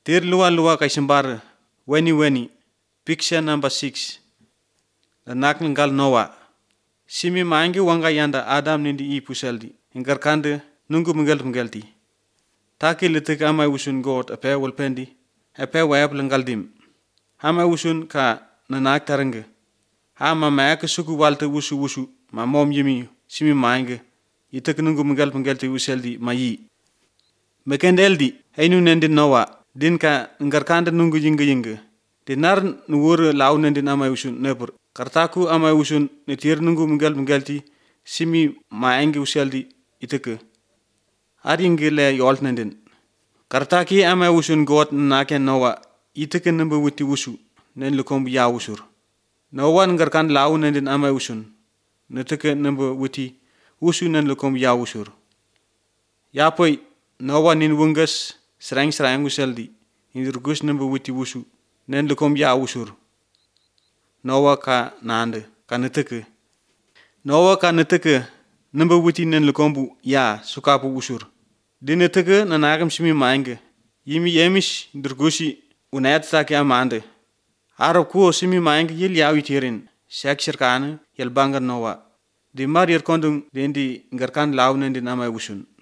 Tir luwa kaisimbar weni. Picture number 6. Anak ngal Noah. Simi maingi wanga yanda Adam nindi pusaldi. Ingar kande nungu mengelti. Taki litik amai usun God ape walpendi. Ape wayap lengaldim. Amai usun ka nanak tarenge. Ama mayak suku walte usu ma mom yimi simi maingi. Itak nungu mengelti usaldi mayi. Mekendeldi ainu nendi Noah. Din ka ingar kande nungu yinga. Dinar nuwur lau nendin amai usun nebur. Kartaku amai usun netir nungu mengelti simi maingi usaldi itake. Aringi le yolt nendin. Kartaki amai usun God naken Noah itake nembe wuti usu nen lukombu ya usur. Noah ngar kan lau nendin amai usun netake nembe wuti usu nen lukombu ya usur. Yapoi Noah nin wungas serang usaldi indirgus nembe wuti usu nen lukombu ya usur. Noah ka nande ka netake. Noah ka netake nembe wuti nen lukombu ya sukapu usur. Di netake nanagam simi mainge. Yimi yemis dirgusi unayat taki amande. Arab kuo simi mainge yil yawi tirin. Sek sirkane yel bangar Noah. Di mar yer kondung dendi ngarkan lau nendi namai usun.